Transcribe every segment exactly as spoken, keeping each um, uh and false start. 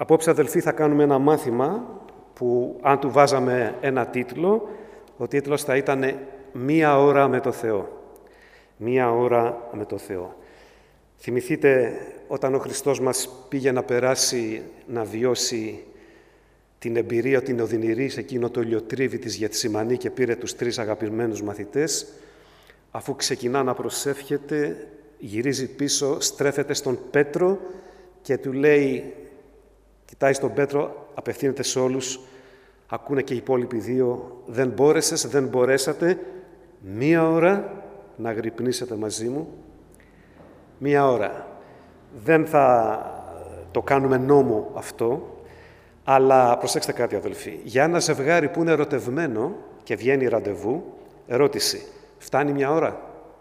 Απόψε, αδελφοί, θα κάνουμε ένα μάθημα που, αν του βάζαμε ένα τίτλο, ο τίτλος θα ήταν «Μία ώρα με το Θεό». Μία ώρα με το Θεό. Θυμηθείτε όταν ο Χριστός μας πήγε να περάσει, να βιώσει την εμπειρία, την οδυνηρή σε εκείνο το ηλιοτρίβι της Γετσιμανή και πήρε τους τρεις αγαπημένους μαθητές, αφού ξεκινά να προσεύχεται, γυρίζει πίσω, στρέφεται στον Πέτρο και του λέει, κοιτάει στον Πέτρο, απευθύνεται σε όλους, ακούνε και οι υπόλοιποι δύο, δεν μπόρεσες, δεν μπορέσατε, μία ώρα να γρυπνήσετε μαζί μου. Μία ώρα. Δεν θα το κάνουμε νόμο αυτό, αλλά προσέξτε κάτι, αδελφοί. Για ένα ζευγάρι που είναι ερωτευμένο και βγαίνει ραντεβού, ερώτηση, φτάνει μια ώρα?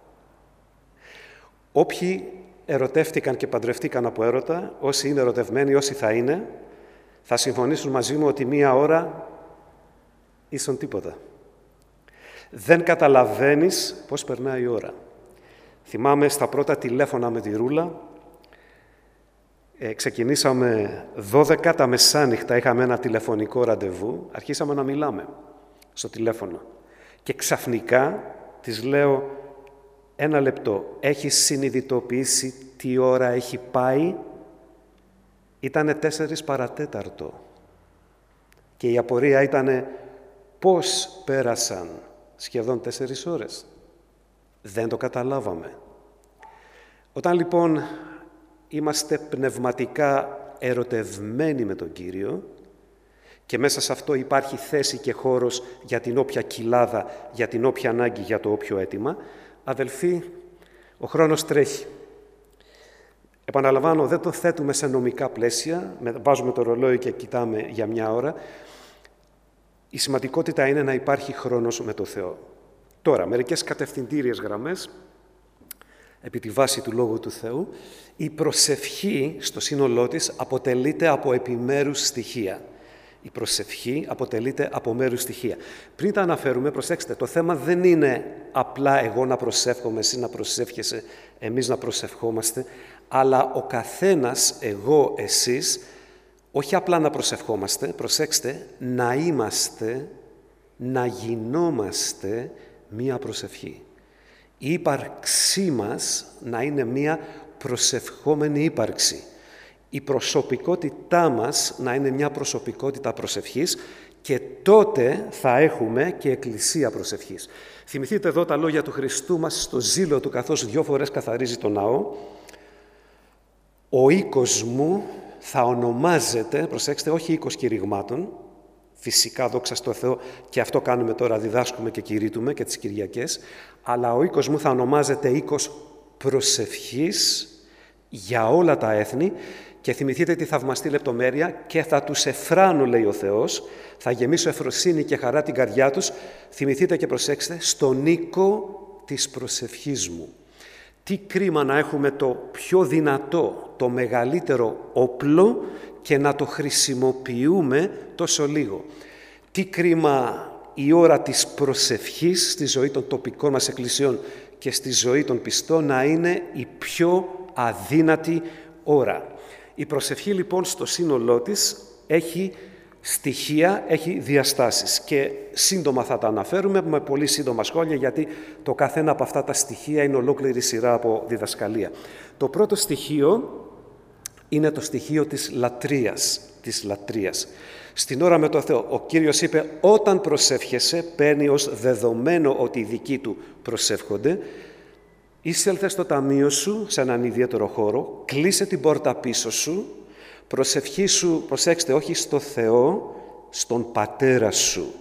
Όποιοι ερωτεύτηκαν και παντρευτήκαν από έρωτα, όσοι είναι ερωτευμένοι, όσοι θα είναι, θα συμφωνήσουν μαζί μου ότι μία ώρα ίσον τίποτα. Δεν καταλαβαίνεις πώς περνάει η ώρα. Θυμάμαι στα πρώτα τηλέφωνα με τη Ρούλα, ε, ξεκινήσαμε δώδεκα τα μεσάνυχτα, είχαμε ένα τηλεφωνικό ραντεβού, αρχίσαμε να μιλάμε στο τηλέφωνο. Και ξαφνικά της λέω, ένα λεπτό, έχεις συνειδητοποιήσει τι ώρα έχει πάει? Ήτανε τέσσερις παρατέταρτο. Και η απορία ήτανε πώς πέρασαν σχεδόν τέσσερις ώρες. Δεν το καταλάβαμε. Όταν λοιπόν είμαστε πνευματικά ερωτευμένοι με τον Κύριο και μέσα σε αυτό υπάρχει θέση και χώρος για την όποια κοιλάδα, για την όποια ανάγκη, για το όποιο αίτημα, αδελφοί, ο χρόνος τρέχει. Επαναλαμβάνω, δεν το θέτουμε σε νομικά πλαίσια, βάζουμε το ρολόι και κοιτάμε για μια ώρα. Η σημαντικότητα είναι να υπάρχει χρόνος με το Θεό. Τώρα, μερικές κατευθυντήριες γραμμές, επί τη βάση του Λόγου του Θεού. Η προσευχή στο σύνολό της αποτελείται από επιμέρους στοιχεία. Η προσευχή αποτελείται από μέρους στοιχεία. Πριν τα αναφέρουμε, προσέξτε, το θέμα δεν είναι απλά εγώ να προσεύχομαι, εσύ να προσεύχεσαι, εμείς να προσευχόμαστε, αλλά ο καθένας, εγώ, εσείς, όχι απλά να προσευχόμαστε, προσέξτε, να είμαστε, να γινόμαστε μία προσευχή. Η ύπαρξή μας να είναι μία προσευχόμενη ύπαρξη. Η προσωπικότητά μας να είναι μια προσωπικότητα προσευχής και τότε θα έχουμε και εκκλησία προσευχής. Θυμηθείτε εδώ τα λόγια του Χριστού μας στο ζήλο του, καθώς δυο φορές καθαρίζει το ναό. Ο οίκος μου θα ονομάζεται, προσέξτε, όχι οίκος κηρυγμάτων, φυσικά δόξα στο Θεό και αυτό κάνουμε τώρα, διδάσκουμε και κηρύττουμε και τις Κυριακές, αλλά ο οίκος μου θα ονομάζεται οίκος προσευχής για όλα τα έθνη. Και θυμηθείτε τη θαυμαστή λεπτομέρεια, και θα τους εφράνω, λέει ο Θεός, θα γεμίσω ευφροσύνη και χαρά την καρδιά τους. Θυμηθείτε και προσέξτε, στον οίκο της προσευχής μου. Τι κρίμα να έχουμε το πιο δυνατό, το μεγαλύτερο όπλο και να το χρησιμοποιούμε τόσο λίγο. Τι κρίμα η ώρα της προσευχής στη ζωή των τοπικών μας εκκλησιών και στη ζωή των πιστών να είναι η πιο αδύνατη ώρα. Η προσευχή λοιπόν στο σύνολό της έχει στοιχεία, έχει διαστάσεις και σύντομα θα τα αναφέρουμε με πολύ σύντομα σχόλια, γιατί το καθένα από αυτά τα στοιχεία είναι ολόκληρη σειρά από διδασκαλία. Το πρώτο στοιχείο είναι το στοιχείο της λατρείας, της λατρείας. Στην ώρα με το Θεό, ο Κύριος είπε, όταν προσεύχεσαι, παίρνει ως δεδομένο ότι οι δικοί του προσεύχονται, εισέλθε στο ταμείο σου, σε έναν ιδιαίτερο χώρο, κλείσε την πόρτα πίσω σου, προσευχή σου, προσέξτε, όχι στο Θεό, στον Πατέρα σου.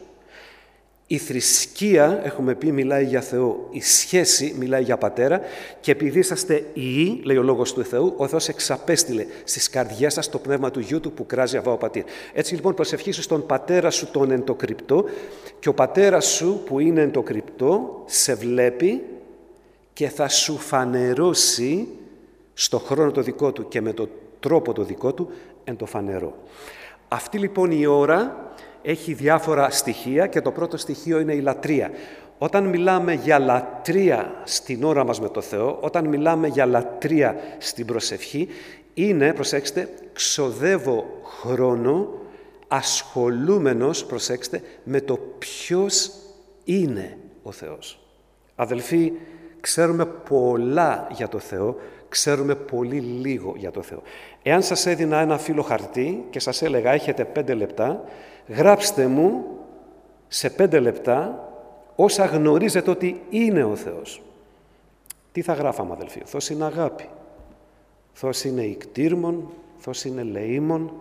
Η θρησκεία, έχουμε πει, μιλάει για Θεό, η σχέση μιλάει για Πατέρα και επειδή είσαστε ιοί, λέει ο Λόγος του Θεού, ο Θεός εξαπέστειλε στις καρδιές σας το πνεύμα του Γιού του που κράζει Αβά ο Πατήρ. Έτσι λοιπόν προσευχή σου στον Πατέρα σου τον εν το κρυπτό και ο Πατέρας σου που είναι εν το κρυπτό σε βλέπει και θα σου φανερώσει στο χρόνο το δικό του και με τον τρόπο το δικό του εν το φανερό. Αυτή λοιπόν η ώρα έχει διάφορα στοιχεία και το πρώτο στοιχείο είναι η λατρεία. Όταν μιλάμε για λατρεία στην ώρα μας με το Θεό, όταν μιλάμε για λατρεία στην προσευχή, είναι, προσέξτε, ξοδεύω χρόνο ασχολούμενος, προσέξτε, με το ποιος είναι ο Θεός. Αδελφοί, ξέρουμε πολλά για το Θεό, ξέρουμε πολύ λίγο για το Θεό. Εάν σας έδινα ένα φύλλο χαρτί και σας έλεγα έχετε πέντε λεπτά, γράψτε μου σε πέντε λεπτά όσα γνωρίζετε ότι είναι ο Θεός. Τι θα γράφαμε, αδελφοί? Ο Θεός είναι αγάπη. Ο Θεός είναι ικτήρμον, ο Θεός είναι λεήμον.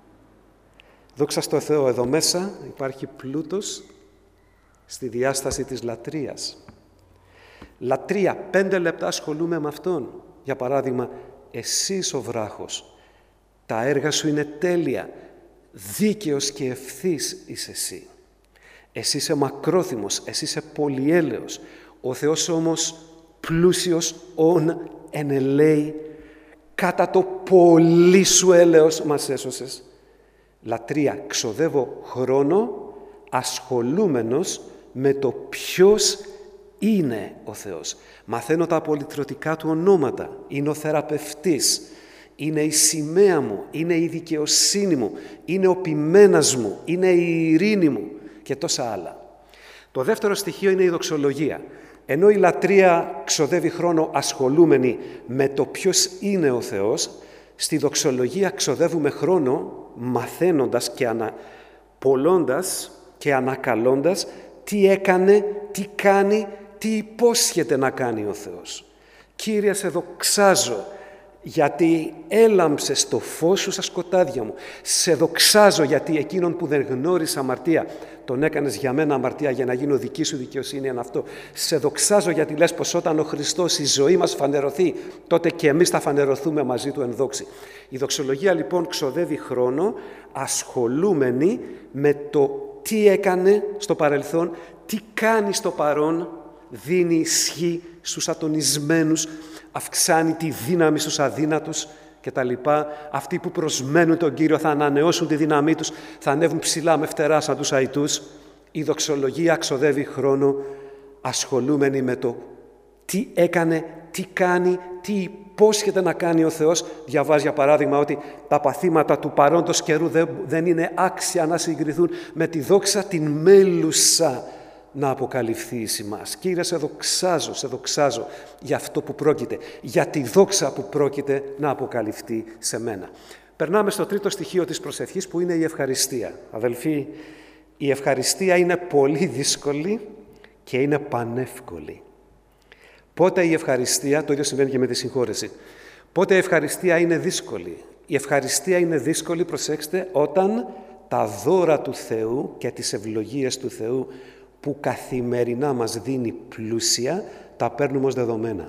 Δόξα στο Θεό, εδώ μέσα υπάρχει πλούτος στη διάσταση της λατρείας. Λατρεία, πέντε λεπτά ασχολούμαι με Αυτόν. Για παράδειγμα, εσύ είσαι ο βράχος, τα έργα σου είναι τέλεια, δίκαιος και ευθύς είσαι εσύ. Εσύ είσαι μακρόθυμος, εσύ είσαι πολυέλεος, ο Θεός όμως πλούσιος ον εν ελέη, κατά το πολύ σου έλεος μας έσωσες. Λατρεία, ξοδεύω χρόνο ασχολούμενος με το ποιος είναι ο Θεός. Μαθαίνω τα πολυτρωτικά του ονόματα. Είναι ο θεραπευτής. Είναι η σημαία μου. Είναι η δικαιοσύνη μου. Είναι ο ποιμένας μου. Είναι η ειρήνη μου. Και τόσα άλλα. Το δεύτερο στοιχείο είναι η δοξολογία. Ενώ η λατρεία ξοδεύει χρόνο ασχολούμενη με το ποιος είναι ο Θεός, στη δοξολογία ξοδεύουμε χρόνο μαθαίνοντας και αναπολώντας και ανακαλώντας τι έκανε, τι κάνει, τι υπόσχεται να κάνει ο Θεός. Κύριε, σε δοξάζω γιατί έλαμψες το φως σου στα σκοτάδια μου. Σε δοξάζω γιατί εκείνον που δεν γνώρισε αμαρτία τον έκανες για μένα αμαρτία για να γίνω δική σου δικαιοσύνη εν αυτό. Σε δοξάζω γιατί λες πως όταν ο Χριστός η ζωή μας φανερωθεί, τότε και εμείς θα φανερωθούμε μαζί του εν δόξη. Η δοξολογία λοιπόν ξοδεύει χρόνο ασχολούμενη με το τι έκανε στο παρελθόν, τι κάνει στο παρόν, δίνει ισχύ στους ατονισμένους, αυξάνει τη δύναμη στους αδύνατους και τα λοιπά. Αυτοί που προσμένουν τον Κύριο θα ανανεώσουν τη δύναμή τους, θα ανέβουν ψηλά με φτερά σαν τους αητούς. Η δοξολογία ξοδεύει χρόνο ασχολούμενη με το τι έκανε, τι κάνει, τι υπόσχεται να κάνει ο Θεός. Διαβάζει για παράδειγμα ότι τα παθήματα του παρόντος καιρού δεν είναι άξια να συγκριθούν με τη δόξα την μέλουσα να αποκαλυφθεί εις ημάς. Κύριε, σε δοξάζω, σε δοξάζω για αυτό που πρόκειται, για τη δόξα που πρόκειται να αποκαλυφθεί σε μένα. Περνάμε στο τρίτο στοιχείο της προσευχής που είναι η ευχαριστία. Αδελφοί, η ευχαριστία είναι πολύ δύσκολη και είναι πανεύκολη. Πότε η ευχαριστία, το ίδιο συμβαίνει και με τη συγχώρεση, πότε η ευχαριστία είναι δύσκολη? Η ευχαριστία είναι δύσκολη, προσέξτε, όταν τα δώρα του Θεού και τις ευλογίες του Θεού που καθημερινά μας δίνει πλούσια, τα παίρνουμε ως δεδομένα.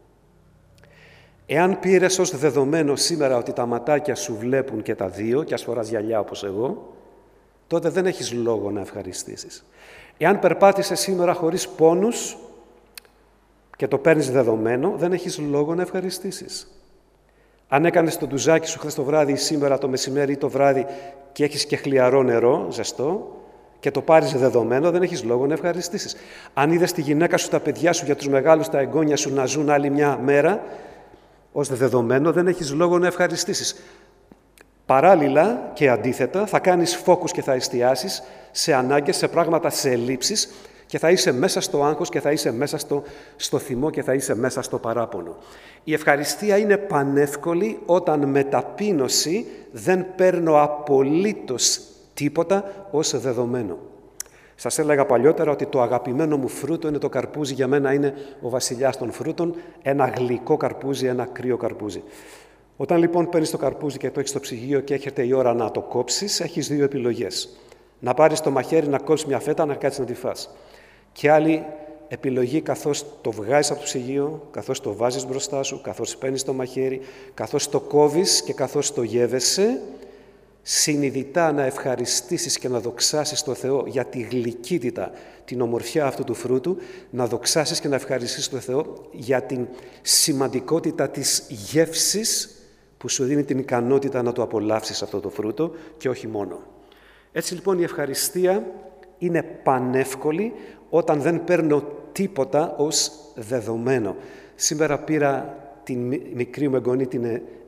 Εάν πήρες ως δεδομένο σήμερα ότι τα ματάκια σου βλέπουν και τα δύο και ας φοράς γυαλιά όπως εγώ, τότε δεν έχεις λόγο να ευχαριστήσεις. Εάν περπάτησες σήμερα χωρίς πόνους και το παίρνεις δεδομένο, δεν έχεις λόγο να ευχαριστήσεις. Αν έκανες το ντουζάκι σου χθες το βράδυ ή σήμερα το μεσημέρι ή το βράδυ και έχεις και χλιαρό νερό, ζεστό, και το πάρεις δεδομένο, δεν έχεις λόγο να ευχαριστήσεις. Αν είδες τη γυναίκα σου, τα παιδιά σου, για τους μεγάλους, τα εγγόνια σου να ζουν άλλη μια μέρα, ως δεδομένο δεν έχεις λόγο να ευχαριστήσεις. Παράλληλα και αντίθετα, θα κάνεις φόκους και θα εστιάσεις σε ανάγκες, σε πράγματα, σε ελλείψεις και θα είσαι μέσα στο άγχος και θα είσαι μέσα στο, στο θυμό και θα είσαι μέσα στο παράπονο. Η ευχαριστία είναι πανεύκολη όταν με ταπείνωση δεν παίρνω απολύτως τίποτα ως δεδομένο. Σας έλεγα παλιότερα ότι το αγαπημένο μου φρούτο είναι το καρπούζι. Για μένα είναι ο βασιλιάς των φρούτων, ένα γλυκό καρπούζι, ένα κρύο καρπούζι. Όταν λοιπόν παίρνεις το καρπούζι και το έχεις στο ψυγείο και έρχεται η ώρα να το κόψεις, έχεις δύο επιλογές. Να πάρεις το μαχαίρι, να κόψεις μια φέτα, να κάτσεις να τη φας. Και άλλη επιλογή, καθώς το βγάζεις από το ψυγείο, καθώς το βάζεις μπροστά σου, καθώς παίρνεις το μαχαίρι, καθώς το κόβεις και καθώς το γεύεσαι, συνειδητά να ευχαριστήσεις και να δοξάσεις τον Θεό για τη γλυκύτητα, την ομορφιά αυτού του φρούτου, να δοξάσεις και να ευχαριστήσεις τον Θεό για την σημαντικότητα της γεύσης που σου δίνει την ικανότητα να το απολαύσεις αυτό το φρούτο και όχι μόνο. Έτσι λοιπόν η ευχαριστία είναι πανεύκολη όταν δεν παίρνω τίποτα ως δεδομένο. Σήμερα πήρα την μικρή μου εγγονή, την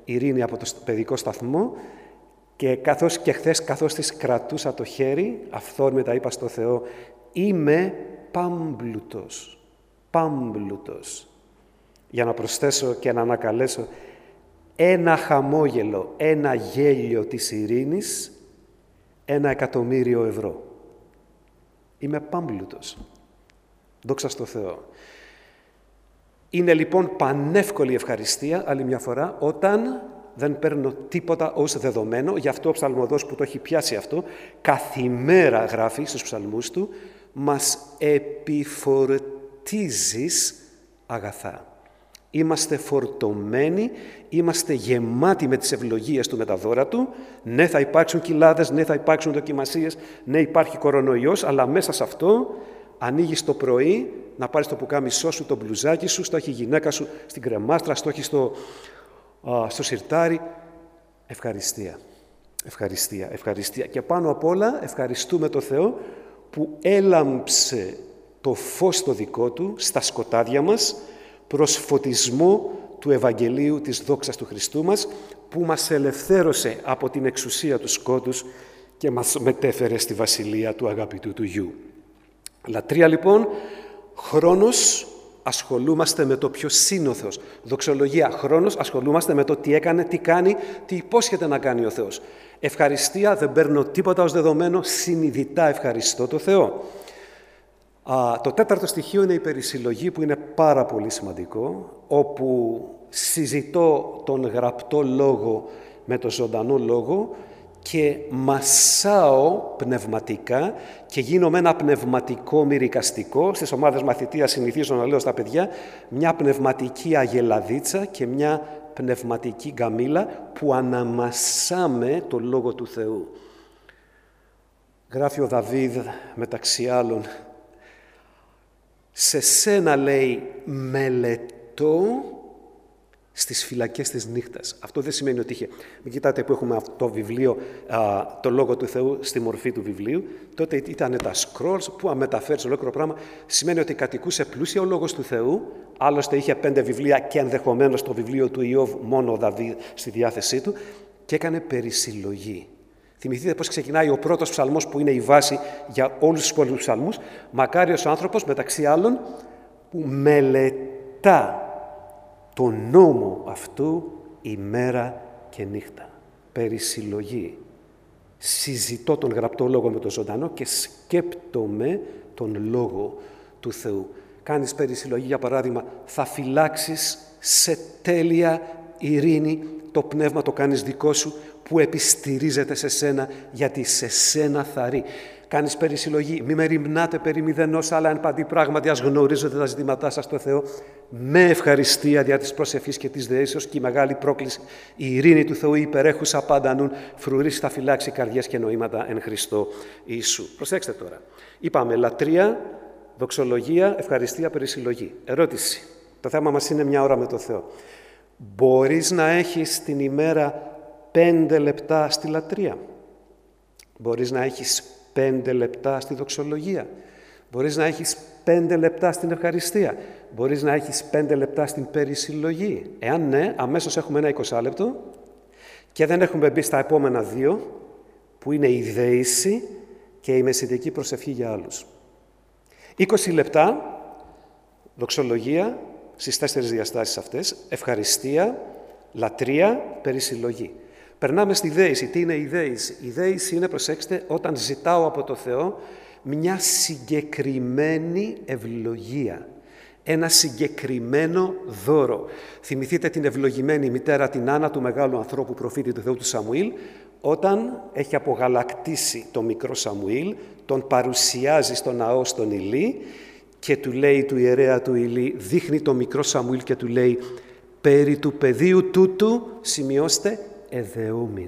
Ειρήνη από το παιδικό σταθμό και, καθώς, και χθες καθώς της κρατούσα το χέρι, αυθόρμητα είπα στο Θεό, είμαι πάμπλουτος, πάμπλουτος. Για να προσθέσω και να ανακαλέσω ένα χαμόγελο, ένα γέλιο της ειρήνης, ένα εκατομμύριο ευρώ. Είμαι πάμπλουτος. Δόξα στο Θεό. Είναι λοιπόν πανεύκολη ευχαριστία, άλλη μια φορά, όταν δεν παίρνω τίποτα ως δεδομένο. Γι' αυτό ο ψαλμοδός που το έχει πιάσει αυτό, καθημέρα γράφει στους ψαλμούς του, μας επιφορτίζεις αγαθά. Είμαστε φορτωμένοι, είμαστε γεμάτοι με τις ευλογίες του, με τα δώρα του. Ναι, θα υπάρξουν κοιλάδες, ναι, θα υπάρξουν δοκιμασίες, ναι, υπάρχει κορονοϊός, αλλά μέσα σε αυτό ανοίγεις το πρωί να πάρεις το πουκάμισό σου, το μπλουζάκι σου, στο έχει η γυναίκα σου στην κρεμάστρα, στο έχει στο, α, στο σιρτάρι. Ευχαριστία, ευχαριστία, ευχαριστία. Και πάνω απ' όλα ευχαριστούμε το Θεό που έλαμψε το φως το δικό Του στα σκοτάδια μας, προς φωτισμό του Ευαγγελίου της δόξας του Χριστού μας, που μας ελευθέρωσε από την εξουσία του σκότους και μας μετέφερε στη βασιλεία του αγαπητού του Γιου. Λατρεία λοιπόν, χρόνος ασχολούμαστε με το πιο σύνωθος. Δοξολογία, χρόνος ασχολούμαστε με το τι έκανε, τι κάνει, τι υπόσχεται να κάνει ο Θεός. Ευχαριστία, δεν παίρνω τίποτα ως δεδομένο, συνειδητά ευχαριστώ το Θεό. Α, το τέταρτο στοιχείο είναι η περισυλλογή, που είναι πάρα πολύ σημαντικό, όπου συζητώ τον γραπτό λόγο με τον ζωντανό λόγο και μασάω πνευματικά και γίνομαι ένα πνευματικό μυρικαστικό. Στις ομάδες μαθητείας συνηθίζω να λέω στα παιδιά μια πνευματική αγελαδίτσα και μια πνευματική γκαμίλα που αναμασάμε το Λόγο του Θεού. Γράφει ο Δαβίδ μεταξύ άλλων, σε σένα λέει μελετώ στις φυλακές της νύχτας. Αυτό δεν σημαίνει ότι είχε... Μην κοιτάτε που έχουμε αυτό το βιβλίο, α, το Λόγο του Θεού στη μορφή του βιβλίου. Τότε ήταν τα scrolls που αμεταφέρεις ολόκληρο πράγμα. Σημαίνει ότι κατοικούσε πλούσια ο Λόγος του Θεού. Άλλωστε είχε πέντε βιβλία και ενδεχομένως το βιβλίο του Ιώβ μόνο ο Δαβίδ στη διάθεσή του. Και έκανε περισυλλογή. Θυμηθείτε πώς ξεκινάει ο πρώτος ψαλμός που είναι η βάση για όλους τους υπόλοιπους ψαλμούς. Μακάριος άνθρωπος, μεταξύ άλλων, που μελετά τον νόμο αυτού ημέρα και νύχτα. Περισυλλογή. Συζητώ τον γραπτό λόγο με τον ζωντανό και σκέπτομαι τον λόγο του Θεού. Κάνεις περισυλλογή, για παράδειγμα, θα φυλάξεις σε τέλεια ειρήνη το πνεύμα, το κάνεις δικό σου, που επιστηρίζεται σε σένα, γιατί σε σένα θαρρεί. Κάνεις περισυλλογή, μη με ρημνάτε περί μηδενός, αλλά εν παντή πράγματι ας γνωρίζετε τα ζητήματά σας στο Θεό, με ευχαριστία δια της προσευχής και της δεήσεως, και η μεγάλη πρόκληση, η ειρήνη του Θεού υπερέχουσα πάντα νουν, φρουρής θα φυλάξει καρδιές και νοήματα εν Χριστώ Ιησού. Προσέξτε τώρα. Είπαμε λατρεία, δοξολογία, ευχαριστία, περισυλλογή. Ερώτηση. Το θέμα μας είναι μια ώρα με το Θεό. Μπορείς να έχεις την ημέρα πέντε λεπτά στη λατρεία? Μπορείς να έχεις πέντε λεπτά στη δοξολογία? Μπορείς να έχεις πέντε λεπτά στην ευχαριστία? Μπορείς να έχεις πέντε λεπτά στην περισυλλογή? Εάν ναι, αμέσως έχουμε ένα εικοσάλεπτο και δεν έχουμε μπει στα επόμενα δύο, που είναι η δέηση και η μεσητική προσευχή για άλλους. είκοσι λεπτά δοξολογία στις τέσσερις διαστάσεις αυτές, ευχαριστία, λατρεία, περισυλλογή. Περνάμε στη δέηση. Τι είναι η δέηση? Η δέηση είναι, προσέξτε, όταν ζητάω από το Θεό μια συγκεκριμένη ευλογία, ένα συγκεκριμένο δώρο. Θυμηθείτε την ευλογημένη μητέρα την Άννα, του μεγάλου ανθρώπου προφήτη του Θεού του Σαμουήλ, όταν έχει απογαλακτήσει το μικρό Σαμουήλ, τον παρουσιάζει στο ναό στον Ηλί και του λέει του ιερέα του Ηλί, δείχνει το μικρό Σαμουήλ και του λέει, περί του παιδίου τούτου, σημειώστε, εδεόμην.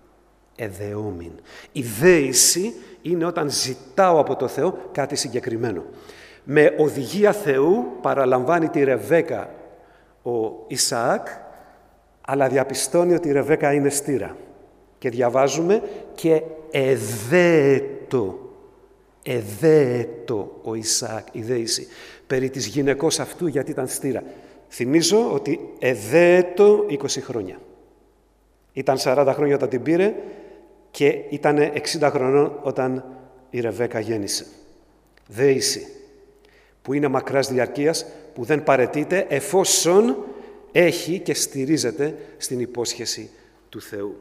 Εδεόμην. Η δέηση είναι όταν ζητάω από το Θεό κάτι συγκεκριμένο. Με οδηγία Θεού παραλαμβάνει τη Ρεβέκα ο Ισαάκ, αλλά διαπιστώνει ότι η Ρεβέκα είναι στήρα. Και διαβάζουμε και εδέετο, εδέετο ο Ισαάκ, η δέηση, περί της γυναικός αυτού γιατί ήταν στήρα. Θυμίζω ότι εδέετο είκοσι χρόνια. Ήταν σαράντα χρόνια όταν την πήρε και ήταν εξήντα χρονών όταν η Ρεβέκα γέννησε. Δέηση, που είναι μακράς διαρκείας, που δεν παραιτείται εφόσον έχει και στηρίζεται στην υπόσχεση του Θεού.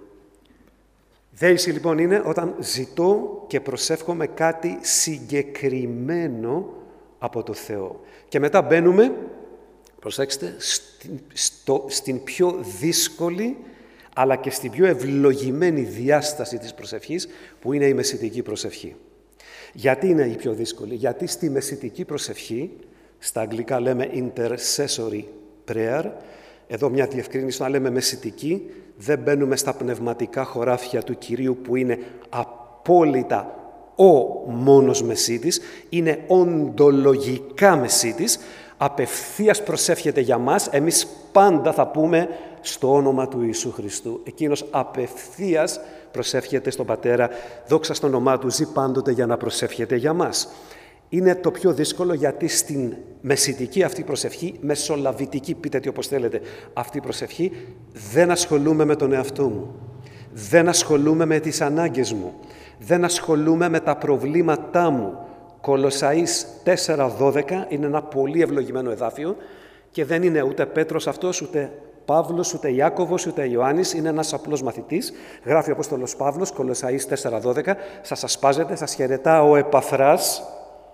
Δέηση λοιπόν είναι όταν ζητώ και προσεύχομαι κάτι συγκεκριμένο από το Θεό. Και μετά μπαίνουμε, προσέξτε, στην, στο, στην πιο δύσκολη αλλά και στην πιο ευλογημένη διάσταση της προσευχής, που είναι η μεσητική προσευχή. Γιατί είναι η πιο δύσκολη? Γιατί στη μεσητική προσευχή, στα αγγλικά λέμε intercessory prayer, εδώ μια διευκρίνηση, να λέμε μεσητική, δεν μπαίνουμε στα πνευματικά χωράφια του Κυρίου που είναι απόλυτα ο μόνος μεσίτης, είναι οντολογικά μεσίτης, απευθείας προσεύχεται για μας, εμείς πάντα θα πούμε στο όνομα του Ιησού Χριστού. Εκείνος απευθείας προσεύχεται στον Πατέρα, δόξα στο όνομά του, ζει πάντοτε για να προσεύχεται για μας. Είναι το πιο δύσκολο γιατί στην μεσητική αυτή προσευχή, μεσολαβητική, πείτε τι όπως θέλετε, αυτή η προσευχή, δεν ασχολούμαι με τον εαυτό μου. Δεν ασχολούμαι με τις ανάγκες μου. Δεν ασχολούμαι με τα προβλήματά μου. Κολοσσαείς τέσσερα δώδεκα είναι ένα πολύ ευλογημένο εδάφιο και δεν είναι ούτε Πέτρος αυτός, ούτε Παύλος, ούτε Ιάκωβος, ούτε Ιωάννης, είναι ένας απλός μαθητής. Γράφει ο Απόστολος Παύλος, Κολοσσαείς τέσσερα δώδεκα, σας ασπάζεται, σας χαιρετά ο Επαφράς,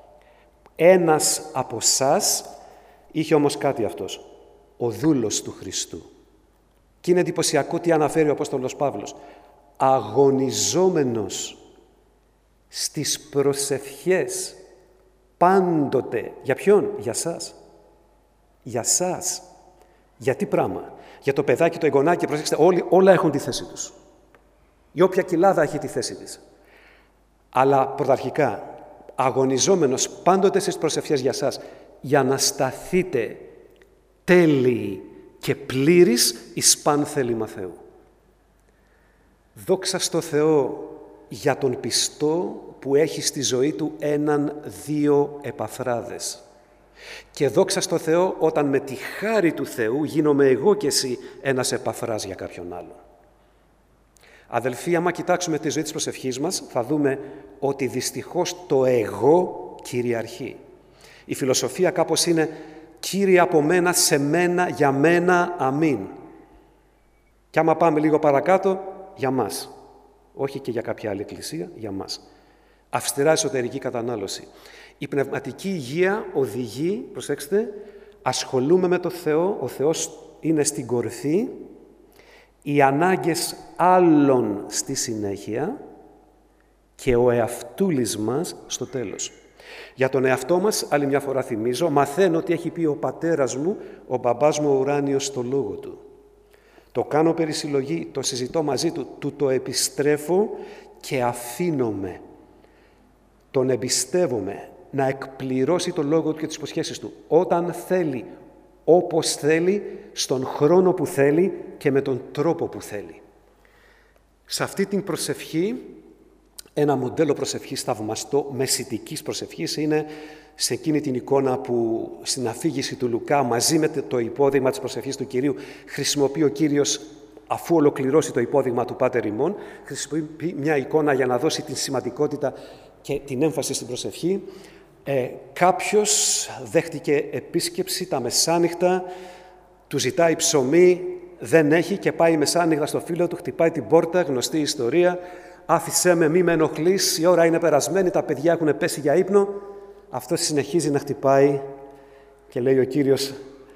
ένας από εσάς, είχε όμως κάτι αυτός, ο δούλος του Χριστού. Και είναι εντυπωσιακό τι αναφέρει ο Απόστολος Παύλος. Αγωνιζόμενος στις προσευχές πάντοτε. Για ποιον? Για σας. Για σας. Για τι πράγμα? Για το παιδάκι, το εγγονάκι, προσέξτε, όλοι, όλα έχουν τη θέση τους. Η όποια κοιλάδα έχει τη θέση της. Αλλά πρωταρχικά, αγωνιζόμενος πάντοτε στις προσευχές για σας, για να σταθείτε τέλειοι και πλήρης εις παν θέλημα Θεού. Δόξα στο Θεό για τον πιστό που έχει στη ζωή του έναν δύο Επαφράδες. Και δόξα στο Θεό όταν με τη χάρη του Θεού γίνομαι εγώ και εσύ ένας Επαφράς για κάποιον άλλον. Αδελφοί, άμα κοιτάξουμε τη ζωή της προσευχής μας, θα δούμε ότι δυστυχώς το εγώ κυριαρχεί. Η φιλοσοφία κάπως είναι «Κύριε από μένα, σε μένα, για μένα, αμήν». Και άμα πάμε λίγο παρακάτω, για μας. Όχι και για κάποια άλλη εκκλησία, για μας. Αυστηρά εσωτερική κατανάλωση. Η πνευματική υγεία οδηγεί, προσέξτε, ασχολούμαι με το Θεό, ο Θεός είναι στην κορυφή, οι ανάγκες άλλων στη συνέχεια και ο εαυτούλης μας στο τέλος. Για τον εαυτό μας, άλλη μια φορά θυμίζω, μαθαίνω ότι έχει πει ο πατέρας μου, ο μπαμπάς μου ο ουράνιος στο λόγο του. Το κάνω περισυλλογή, το συζητώ μαζί του, του το επιστρέφω και αφήνομαι. Τον εμπιστεύομαι να εκπληρώσει το λόγο του και τις υποσχέσεις του. Όταν θέλει, όπως θέλει, στον χρόνο που θέλει και με τον τρόπο που θέλει. Σε αυτή την προσευχή, ένα μοντέλο προσευχής θαυμαστό, μεσητικής προσευχής, είναι σε εκείνη την εικόνα που στην αφήγηση του Λουκά, μαζί με το υπόδειγμα της προσευχής του Κυρίου, χρησιμοποιεί ο Κύριος, αφού ολοκληρώσει το υπόδειγμα του Πάτερ ημών, χρησιμοποιεί μια εικόνα για να δώσει την σημαντικότητα και την έμφαση στην προσευχή. Ε, κάποιος δέχτηκε επίσκεψη τα μεσάνυχτα, του ζητάει ψωμί, δεν έχει και πάει μεσάνυχτα στο φίλο του, χτυπάει την πόρτα, γνωστή ιστορία. Άφησέ με, μη με ενοχλείς, η ώρα είναι περασμένη, τα παιδιά έχουν πέσει για ύπνο. Αυτός συνεχίζει να χτυπάει και λέει ο Κύριος,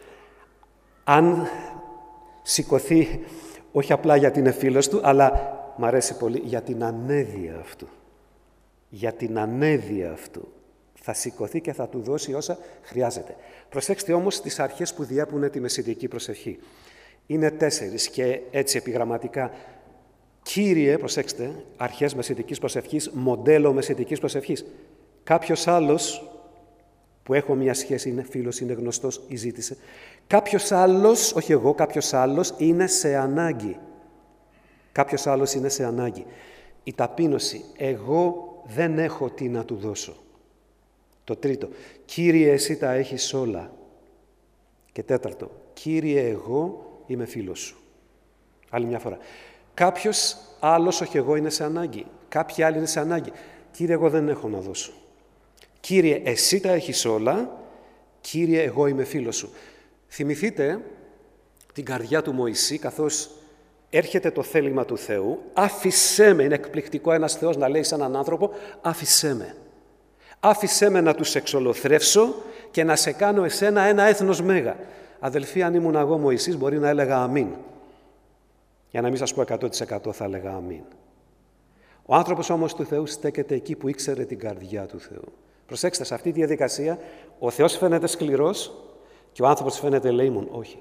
αν σηκωθεί, όχι απλά γιατί είναι φίλος του, αλλά μ' αρέσει πολύ, για την ανέδεια αυτού. Για την ανέδεια αυτού. Θα σηκωθεί και θα του δώσει όσα χρειάζεται. Προσέξτε όμως τις αρχές που διέπουν τη μεσητική προσευχή. Είναι τέσσερις και έτσι επιγραμματικά. Κύριε, προσέξτε, αρχές μεσητικής προσευχής, μοντέλο μεσητικής προσευχής. Κάποιος άλλος, που έχω μια σχέση, είναι φίλος, είναι γνωστός ή ζήτησε. Κάποιος άλλος, όχι εγώ, κάποιος άλλος είναι σε ανάγκη. Κάποιος άλλος είναι σε ανάγκη. Η ταπείνωση, εγώ δεν έχω τι να του δώσω. Το τρίτο, Κύριε, εσύ τα έχεις όλα. Και τέταρτο, Κύριε, εγώ είμαι φίλος σου. Άλλη μια φορά. Κάποιος άλλος, όχι εγώ, είναι σε ανάγκη. Κάποιοι άλλοι είναι σε ανάγκη. Κύριε, εγώ δεν έχω να δώσω. Κύριε, εσύ τα έχεις όλα. Κύριε, εγώ είμαι φίλος σου. Θυμηθείτε την καρδιά του Μωυσή, καθώς έρχεται το θέλημα του Θεού. Άφησέ με, είναι εκπληκτικό ένας Θεός να λέει σε έναν άνθρωπο, άφησέ με. Άφησέ με να τους εξολοθρεύσω και να σε κάνω εσένα ένα έθνος μέγα. Αδελφοί, αν ήμουν εγώ Μωυσής, μπορεί να έλεγα αμήν. Για να μην σας πω εκατό τοις εκατό θα έλεγα αμήν. Ο άνθρωπος όμως του Θεού στέκεται εκεί που ήξερε την καρδιά του Θεού. Προσέξτε, σε αυτή τη διαδικασία ο Θεός φαίνεται σκληρός και ο άνθρωπος φαίνεται ελεήμων. Όχι.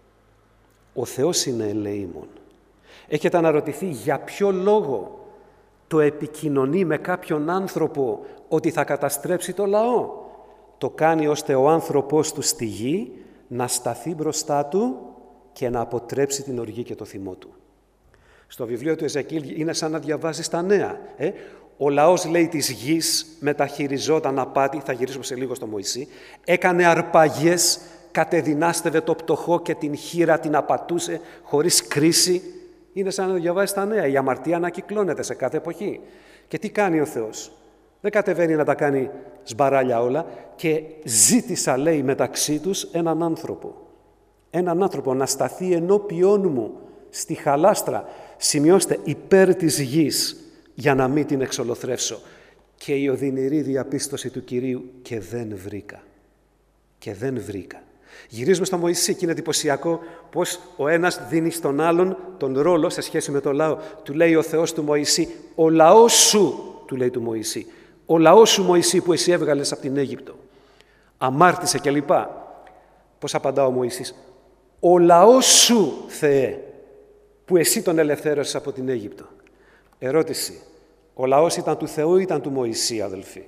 Ο Θεός είναι ελεήμων. Έχετε αναρωτηθεί για ποιο λόγο το επικοινωνεί με κάποιον άνθρωπο ότι θα καταστρέψει το λαό? Το κάνει ώστε ο άνθρωπος του στη γη να σταθεί μπροστά του και να αποτρέψει την οργή και το θυμό του. Στο βιβλίο του Εζεκίλ είναι σαν να διαβάζεις τα νέα. Ε? Ο λαός, λέει, της γης μεταχειριζόταν απάτη, θα γυρίσουμε σε λίγο στο Μωυσή, έκανε αρπαγές, κατεδυνάστευε το πτωχό και την χήρα την απατούσε χωρίς κρίση. Είναι σαν να διαβάζεις τα νέα. Η αμαρτία ανακυκλώνεται σε κάθε εποχή. Και τι κάνει ο Θεός? Δεν κατεβαίνει να τα κάνει σμπαράλια όλα και ζήτησα, λέει, μεταξύ τους έναν άνθρωπο. Έναν άνθρωπο να σταθεί ενώπιόν μου στη χαλάστρα, σημειώστε, υπέρ της γης, για να μην την εξολοθρεύσω. Και η οδυνηρή διαπίστωση του Κυρίου, και δεν βρήκα. Και δεν βρήκα. Γυρίζουμε στο Μωυσή και είναι εντυπωσιακό πώς ο ένας δίνει στον άλλον τον ρόλο σε σχέση με το λαό. Του λέει ο Θεός του Μωυσή, ο λαός σου, του λέει του Μωυσή, ο λαός σου Μωυσή που εσύ έβγαλες από την Αίγυπτο. Αμάρτησε κλπ. Πώς απαντά ο Μωυσής? Ο λαός σου, Θεέ, που εσύ τον ελευθέρωσες από την Αίγυπτο. Ερώτηση. Ο λαός ήταν του Θεού ή ήταν του Μωυσή, αδελφοί?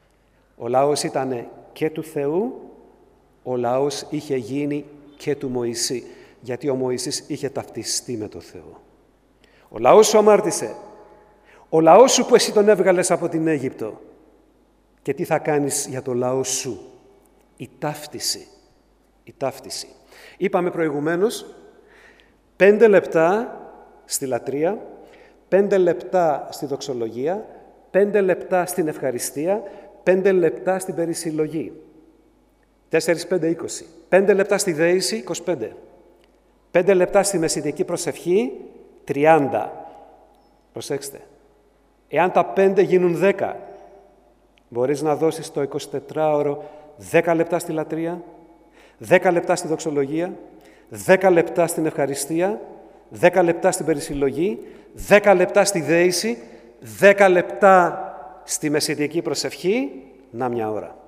Ο λαός ήταν και του Θεού, ο λαός είχε γίνει και του Μωυσή, γιατί ο Μωυσής είχε ταυτιστεί με το Θεό. Ο λαός σου αμάρτησε. Ο λαός σου που εσύ τον έβγαλες από την Αίγυπτο. Και τι θα κάνεις για το λαό σου? Η ταύτιση. Η ταύτιση. Είπαμε προηγουμένως, πέντε λεπτά στη λατρεία, πέντε λεπτά στη δοξολογία, πέντε λεπτά στην ευχαριστία, πέντε λεπτά στην περισυλλογή. τέσσερα, πέντε, είκοσι. πέντε λεπτά στη δέηση, είκοσι πέντε. πέντε λεπτά στη μεσητική προσευχή, τριάντα. Προσέξτε. Εάν τα πέντε γίνουν δέκα, μπορείς να δώσεις το εικοσιτετράωρο δέκα λεπτά στη λατρεία, δέκα λεπτά στη δοξολογία, δέκα λεπτά στην ευχαριστία, δέκα λεπτά στην περισυλλογή, δέκα λεπτά στη δέηση, δέκα λεπτά στη μεσητική προσευχή, να μια ώρα.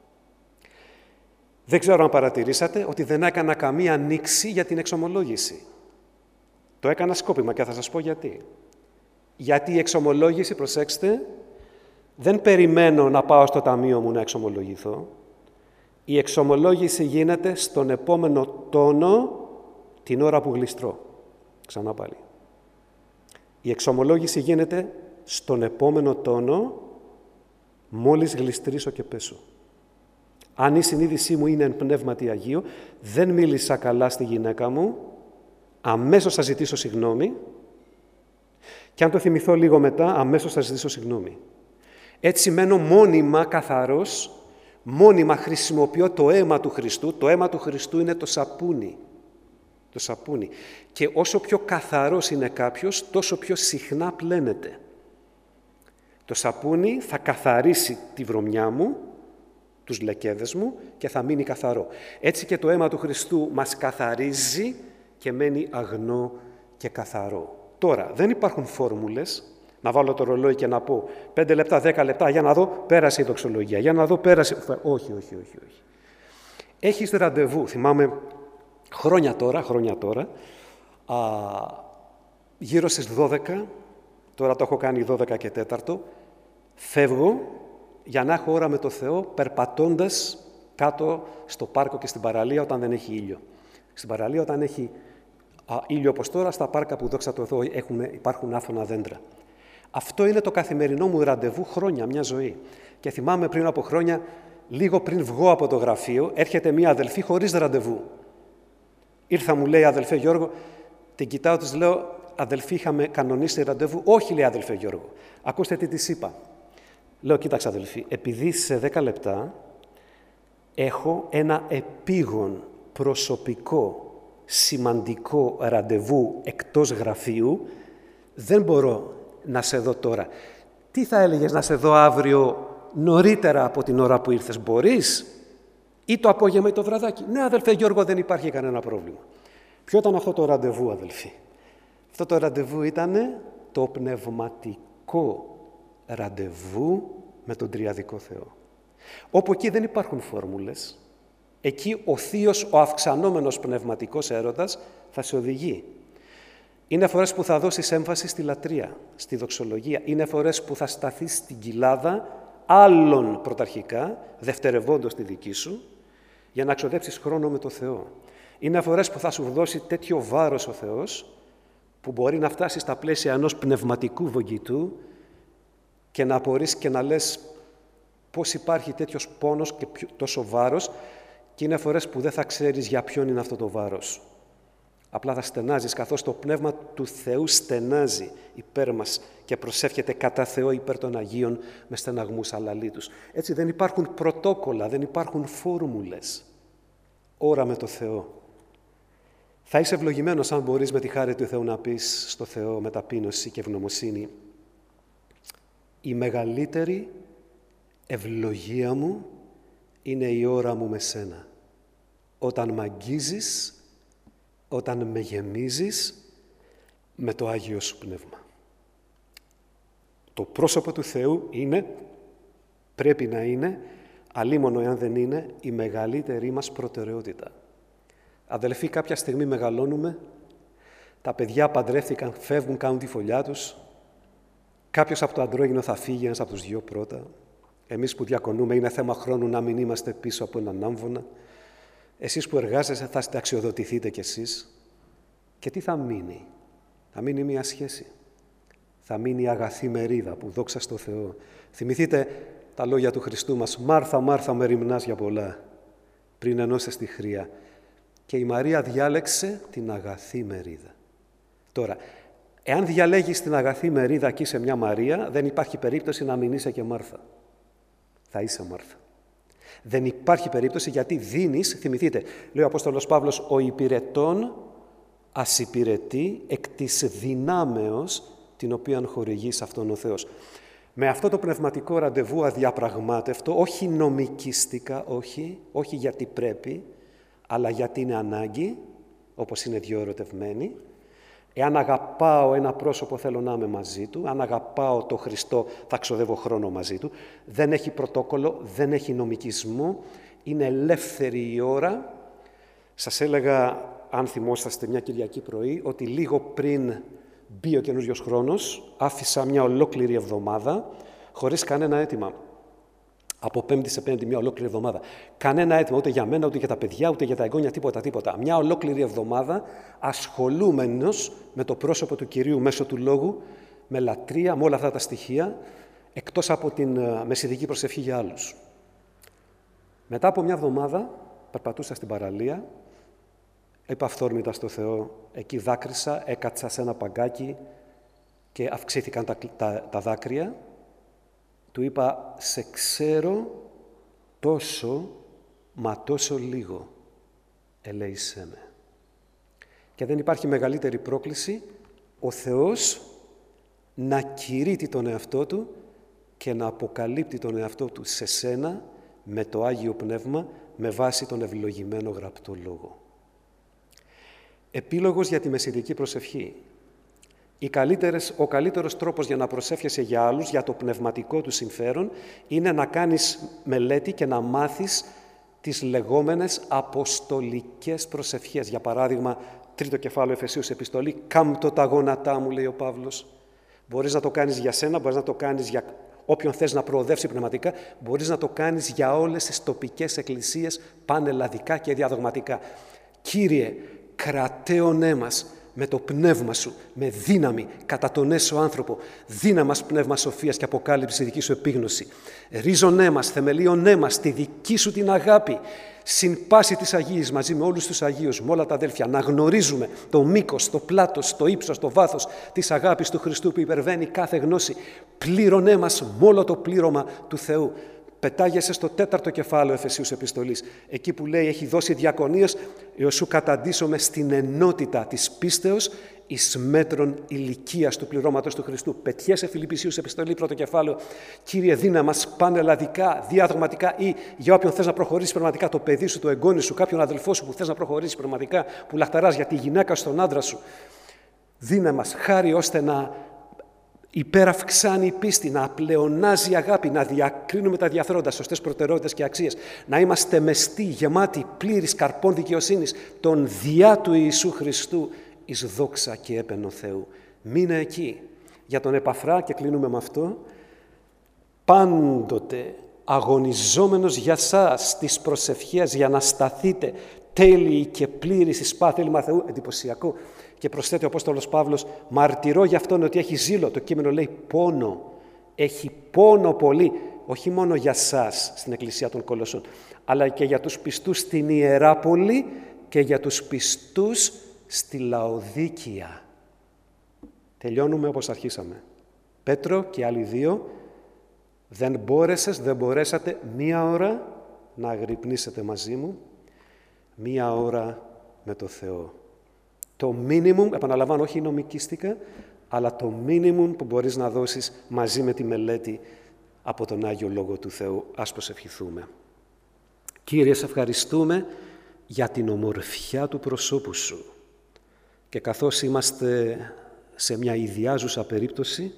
Δεν ξέρω αν παρατηρήσατε ότι δεν έκανα καμία νήξη για την εξομολόγηση. Το έκανα σκόπιμα και θα σας πω γιατί. Γιατί η εξομολόγηση, προσέξτε, δεν περιμένω να πάω στο ταμείο μου να εξομολογηθώ. Η εξομολόγηση γίνεται στον επόμενο τόνο την ώρα που γλιστρώ. Ξανά πάλι. Η εξομολόγηση γίνεται στον επόμενο τόνο μόλις γλιστρήσω και πέσω. Αν η συνείδησή μου είναι εν πνεύματι Αγίου, δεν μίλησα καλά στη γυναίκα μου, αμέσως θα ζητήσω συγγνώμη και αν το θυμηθώ λίγο μετά, αμέσως θα ζητήσω συγγνώμη. Έτσι μένω μόνιμα καθαρός, μόνιμα χρησιμοποιώ το αίμα του Χριστού. Το αίμα του Χριστού είναι το σαπούνι. Το σαπούνι. Και όσο πιο καθαρός είναι κάποιος, τόσο πιο συχνά πλένεται. Το σαπούνι θα καθαρίσει τη βρωμιά μου, τους λεκέδες μου και θα μείνει καθαρό. Έτσι και το αίμα του Χριστού μας καθαρίζει και μένει αγνό και καθαρό. Τώρα, δεν υπάρχουν φόρμουλες, να βάλω το ρολόι και να πω πέντε λεπτά, δέκα λεπτά, για να δω, πέρασε η δοξολογία, για να δω, πέρασε... Όχι, όχι, όχι, όχι. Έχεις ραντεβού, θυμάμαι, χρόνια τώρα, χρόνια τώρα, α, γύρω στις δώδεκα, τώρα το έχω κάνει δώδεκα και τέταρτο, φεύγω για να έχω ώρα με το Θεό, περπατώντας κάτω στο πάρκο και στην παραλία όταν δεν έχει ήλιο. Στην παραλία όταν έχει α, ήλιο όπως τώρα, στα πάρκα που δόξα τω Θεώ έχουν, υπάρχουν άφωνα δέντρα. Αυτό είναι το καθημερινό μου ραντεβού χρόνια, μια ζωή. Και θυμάμαι πριν από χρόνια, λίγο πριν βγω από το γραφείο, έρχεται μια αδελφή χωρίς ραντεβού. Ήρθα, μου λέει, αδελφέ Γιώργο, την κοιτάω, της λέω, αδελφοί, είχαμε κανονίσει ραντεβού. Όχι, λέει αδελφέ Γιώργο. Ακούστε τι της είπα. Λέω, κοίταξε αδελφοί, επειδή σε δέκα λεπτά έχω ένα επίγον προσωπικό σημαντικό ραντεβού εκτός γραφείου, δεν μπορώ να σε δω τώρα. Τι θα έλεγες να σε δω αύριο νωρίτερα από την ώρα που ήρθες, μπορείς? Ή το απόγευμα ή το βραδάκι? Ναι, αδελφέ Γιώργο, δεν υπάρχει κανένα πρόβλημα. Ποιο ήταν αυτό το ραντεβού, αδελφοί? Αυτό το ραντεβού ήταν το πνευματικό ραντεβού με τον Τριαδικό Θεό. Όπου εκεί δεν υπάρχουν φόρμουλες. Εκεί ο θείος, ο αυξανόμενος πνευματικός έρωτας θα σε οδηγεί. Είναι φορές που θα δώσεις έμφαση στη λατρεία, στη δοξολογία. Είναι φορές που θα σταθείς στην κοιλάδα άλλων πρωταρχικά, δευτερευόντως τη δική σου, για να ξοδέψεις χρόνο με το Θεό. Είναι φορές που θα σου δώσει τέτοιο βάρος ο Θεός, που μπορεί να φτάσει στα πλαίσια ενός πνευματικού βογγητού και να απορείς και να λες πώς υπάρχει τέτοιος πόνος και τόσο βάρος, και είναι φορές που δεν θα ξέρεις για ποιον είναι αυτό το βάρος. Απλά θα στενάζεις, καθώς το Πνεύμα του Θεού στενάζει υπέρ μας και προσεύχεται κατά Θεό υπέρ των Αγίων με στεναγμούς αλαλήτους. Έτσι δεν υπάρχουν πρωτόκολλα, δεν υπάρχουν φόρμουλες. Ώρα με το Θεό. Θα είσαι ευλογημένος αν μπορείς με τη χάρη του Θεού να πεις στο Θεό με ταπείνωση και ευγνωμοσύνη: η μεγαλύτερη ευλογία μου είναι η ώρα μου με σένα. Όταν μ' αγγίζεις, όταν με γεμίζεις με το Άγιο Σου Πνεύμα. Το πρόσωπο του Θεού είναι, πρέπει να είναι, αλίμονο εάν δεν είναι, η μεγαλύτερη μας προτεραιότητα. Αδελφοί, κάποια στιγμή μεγαλώνουμε, τα παιδιά παντρεύτηκαν, φεύγουν, κάνουν τη φωλιά τους, κάποιος από το αντρόγυνο θα φύγει, ένας από τους δυο πρώτα. Εμείς που διακονούμε, είναι θέμα χρόνου να μην είμαστε πίσω από έναν άμβονα. Εσείς που εργάζεστε θα συνταξιοδοτηθείτε κι εσείς. Και τι θα μείνει? Θα μείνει μια σχέση. Θα μείνει η αγαθή μερίδα που δόξα στο Θεό. Θυμηθείτε τα λόγια του Χριστού μας: «Μάρθα, Μάρθα, με ρημνάς για πολλά, πριν ενώσες τη χρειά». Και η Μαρία διάλεξε την αγαθή μερίδα. Τώρα, εάν διαλέγεις την αγαθή μερίδα και είσαι μια Μαρία, δεν υπάρχει περίπτωση να μην είσαι και Μάρθα. Θα είσαι Μάρθα. Δεν υπάρχει περίπτωση, γιατί δίνεις, θυμηθείτε, λέει ο Απόστολος Παύλος, ο υπηρετών ας υπηρετεί εκ της δυνάμεως την οποία χορηγεί σε αυτόν ο Θεός. Με αυτό το πνευματικό ραντεβού αδιαπραγμάτευτο, όχι νομικίστικα, όχι, όχι γιατί πρέπει, αλλά γιατί είναι ανάγκη, όπως είναι δύο ερωτευμένοι. Εάν αγαπάω ένα πρόσωπο, θέλω να είμαι μαζί του. Αν αγαπάω το Χριστό, θα ξοδεύω χρόνο μαζί του. Δεν έχει πρωτόκολλο, δεν έχει νομικισμό. Είναι ελεύθερη η ώρα. Σας έλεγα, αν θυμόσαστε, μια Κυριακή πρωί, ότι λίγο πριν μπει ο καινούριος χρόνος, άφησα μια ολόκληρη εβδομάδα, χωρίς κανένα αίτημα. Από Πέμπτη σε Πέμπτη, μια ολόκληρη εβδομάδα. Κανένα αίτημα, ούτε για μένα, ούτε για τα παιδιά, ούτε για τα εγγόνια, τίποτα, τίποτα. Μια ολόκληρη εβδομάδα ασχολούμενος με το πρόσωπο του Κυρίου μέσω του Λόγου, με λατρεία, με όλα αυτά τα στοιχεία, εκτός από την μεσηδική προσευχή για άλλους. Μετά από μια εβδομάδα, περπατούσα στην παραλία, είπα αυθόρμητα στο Θεό, εκεί δάκρυσα, έκατσα σε ένα παγκάκι και αυξήθηκαν τα, τα, τα δάκρυα. Του είπα, σε ξέρω τόσο, μα τόσο λίγο, ελέησέ με. Και δεν υπάρχει μεγαλύτερη πρόκληση ο Θεός να κηρύττει τον εαυτό Του και να αποκαλύπτει τον εαυτό Του σε σένα με το Άγιο Πνεύμα, με βάση τον ευλογημένο γραπτό λόγο. Επίλογος για τη μεσηδική προσευχή. Οι καλύτερες, ο καλύτερος τρόπος για να προσεύχεσαι για άλλους, για το πνευματικό του συμφέρον, είναι να κάνεις μελέτη και να μάθεις τις λεγόμενες αποστολικές προσευχές. Για παράδειγμα, τρίτο κεφάλαιο Εφεσίους επιστολή, «Κάμπτω τα γόνατά μου», λέει ο Παύλος. Μπορείς να το κάνεις για σένα, μπορείς να το κάνεις για όποιον θες να προοδεύσει πνευματικά, μπορείς να το κάνεις για όλες τις τοπικές εκκλησίες πανελλαδικά και διαδογματικά. Κύριε, κρατέωνέ μας με το πνεύμα σου, με δύναμη, κατά τον έσω άνθρωπο. Δίνα μας πνεύμα σοφίας και αποκάλυψη δική σου επίγνωση. Ρίζονέ μας, θεμελίωνέ μας τη δική σου την αγάπη. Συν πάση της Αγίης μαζί με όλους τους Αγίους, με όλα τα αδέλφια, να γνωρίζουμε το μήκος, το πλάτος, το ύψος, το βάθος της αγάπης του Χριστού που υπερβαίνει κάθε γνώση. Πλήρωνέ μας με όλο το πλήρωμα του Θεού. Πετάγεσαι στο τέταρτο κεφάλαιο Εφεσίους επιστολής, εκεί που λέει έχει δώσει διακονίες έως σου καταντήσομαι στην ενότητα της πίστεως εις μέτρων ηλικίας του πληρώματος του Χριστού. Πετιέσαι Φιλιππισίους επιστολή πρώτο κεφάλαιο, Κύριε δίνα μας πανελλαδικά, διαδροματικά ή για όποιον θες να προχωρήσει πραγματικά, το παιδί σου, το εγγόνι σου, κάποιον αδελφό σου που θες να προχωρήσει πραγματικά, που λαχταράς για τη γυναίκα σου, τον άντρα σου. Δίνα μας χάρη ώστε να υπεραυξάνει η πίστη, να πλεονάζει η αγάπη, να διακρίνουμε τα διαθρόντα, σωστές προτεραιότητες και αξίες, να είμαστε μεστοί, γεμάτοι, πλήρεις καρπών δικαιοσύνης, τον διά του Ιησού Χριστού, εις δόξα και έπαινο Θεού. Μείνε εκεί. Για τον Επαφρά, και κλείνουμε με αυτό, πάντοτε αγωνιζόμενος για σας τις προσευχές, για να σταθείτε τέλειοι και πλήρεις εις πάθελμα Θεού. Εντυπωσιακό. Και προσθέτει ο Απόστολος Παύλος, μαρτυρώ για αυτόν ότι έχει ζήλο. Το κείμενο λέει πόνο. Έχει πόνο πολύ. Όχι μόνο για σας στην Εκκλησία των Κολοσσών, αλλά και για τους πιστούς στην Ιεράπολη και για τους πιστούς στη Λαοδίκεια. Τελειώνουμε όπως αρχίσαμε. Πέτρο και άλλοι δύο, δεν μπόρεσες, δεν μπορέσατε μία ώρα να αγρυπνήσετε μαζί μου, μία ώρα με το Θεό. Το minimum, επαναλαμβάνω, όχι νομικίστικα, αλλά το minimum που μπορείς να δώσεις μαζί με τη μελέτη από τον Άγιο Λόγο του Θεού. Ας προσευχηθούμε. Κύριε, σε ευχαριστούμε για την ομορφιά του προσώπου Σου. Και καθώς είμαστε σε μια ιδιάζουσα περίπτωση,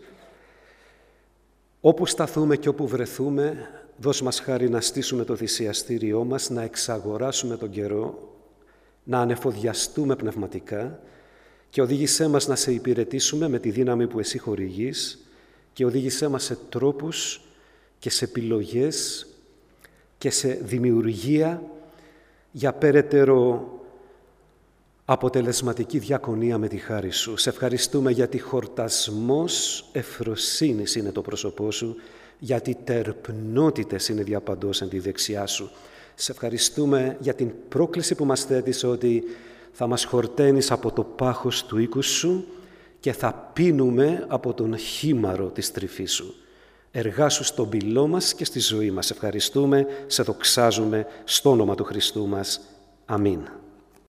όπου σταθούμε και όπου βρεθούμε, δώσ' μας χάρη να στήσουμε το θυσιαστήριό μας, να εξαγοράσουμε τον καιρό, να ανεφοδιαστούμε πνευματικά και οδήγησέ μας να σε υπηρετήσουμε με τη δύναμη που Εσύ χορηγείς και οδήγησέ μας σε τρόπους και σε επιλογές και σε δημιουργία για περαιτέρω αποτελεσματική διακονία με τη χάρη Σου. Σε ευχαριστούμε γιατί χορτασμός ευφροσύνης είναι το πρόσωπό Σου, γιατί τερπνότητες είναι διαπαντός εν τη δεξιά Σου. Σε ευχαριστούμε για την πρόκληση που μας θέτεις ότι θα μας χορταίνεις από το πάχος του οίκου Σου και θα πίνουμε από τον χήμαρο της τρυφής Σου. Εργάσου στον πυλό μας και στη ζωή μας. Σε ευχαριστούμε, σε δοξάζουμε στο όνομα του Χριστού μας. Αμήν.